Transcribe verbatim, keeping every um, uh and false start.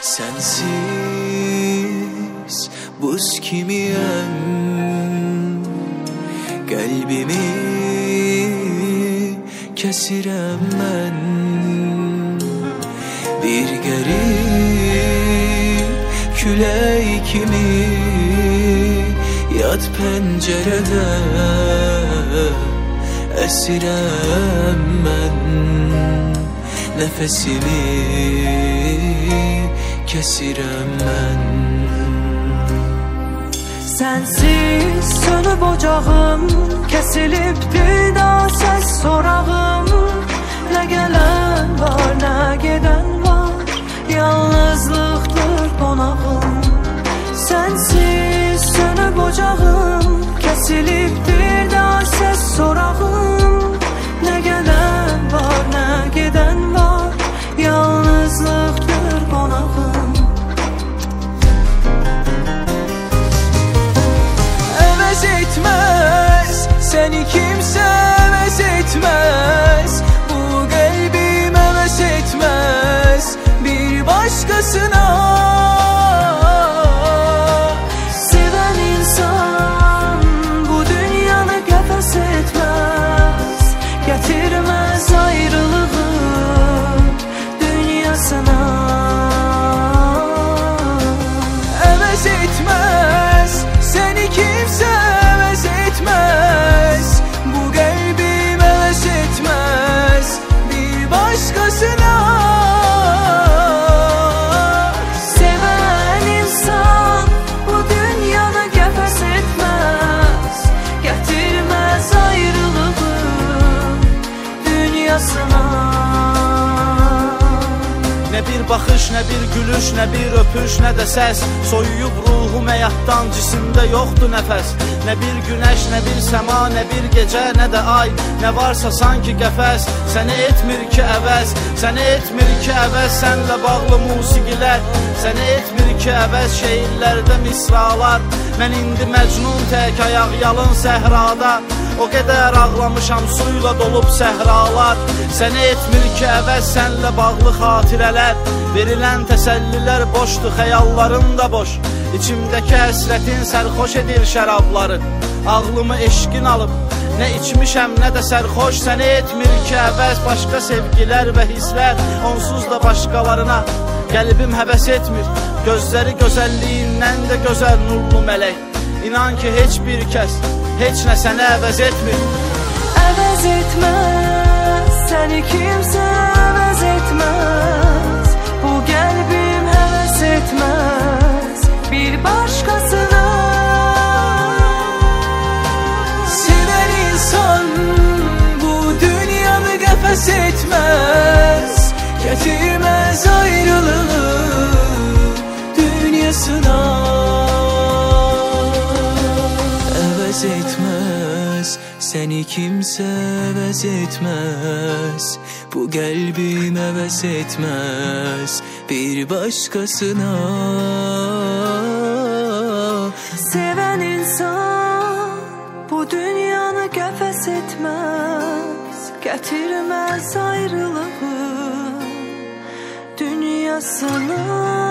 Sensiz buz kimiyem, qəlbimi kəsirəm mən. Bir qərib külək kimi yad pəncərədə əsirəm mən. Nəfəsimi kəsirəm mən. Sensiz sönüb ocağım, kəsilibdir da səs sorağım. Nə gələn var, nə gedən var, yalnızlıqdır qonağım. Sensiz sönüb ocağım, kəsilibdir da səs sorağım. Nə gələn var, nə gedən var, yalnızlıqdır qonağım. Əvəz etməz, səni kimsə əvəz etməz. Bu qəlbim əvəz etməz bir başqasına. Sevən insan bu dünyanı qəfəs etməz, gətirməz ayrılığı dünyasına. Əvəz etməz, səni kimsə əvəz etməz. Bu qəlbim əvəz etməz bir başqasına. Sevən insan bu dünyanı qəfəs etməz, gətirməz ayrılığı dünyasına. Nə bir baxış, nə bir gülüş, nə bir öpüş, nə də səs. Soyuyub ruhum həyatdan, cisimdə yoxdur nəfəs. Nə bir günəş, nə bir səma, nə bir gecə, nə də ay. Nə varsa sanki qəfəs, səni etmir ki əvəz. Səni etmir ki əvəz, sənlə bağlı musiqilər. Səni etmir ki əvəz, şeirlərdə misralar. Mən indi məcnun tək ayaq yalın səhrada. O qədər ağlamışam, suyla dolub səhralar. Səni etmir ki əvəz, sənlə bağlı xatirələr. Verilən təsəllilər boşdur, xəyalların da boş. İçimdəki həsrətin sərxoş edir şərabları. Ağlımı eşqin alıb, nə içmişəm, nə də sərxoş. Səni etmir ki əvəz, başqa sevgilər və hisslər. Onsuz da başqalarına qəlbim həvəs etmir. Gözləri gözəlliyindən də gözəl nurlu mələk. İnan ki heç bir kəs, heç nə səni əvəz etmir. Əvəz etməz, səni kimsə əvəz etməz. Bu qəlbim həvəs etməz bir başqasına. Sevən insan bu dünyanı qəfəs etməz, gətirməz ayrılığı dünyasına. Əvəz etməz, səni kimsə əvəz etməz. Bu qəlbim əvəz etməz bir başqasına. Sevən insan bu dünyanı qəfəs etməz, gətirməz ayrılığı dünyasına.